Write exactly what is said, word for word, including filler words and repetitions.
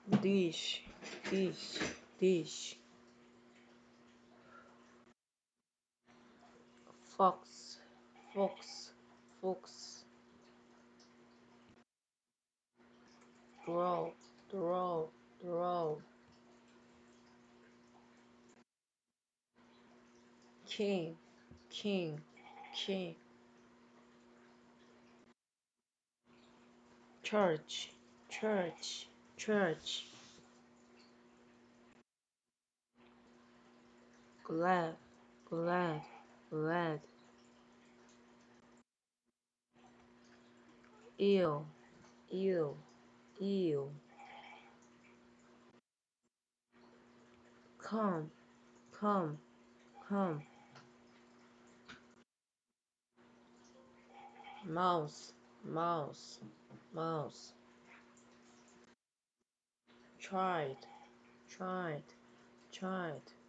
dish, dish, dish. Fox, fox, fox. Draw, draw, draw. King, king, king. Church, church, church. Glad, glad, glad. Eel, eel, eel. Come, come, come. Mouse, mouse, mouse. Tried, tried, tried.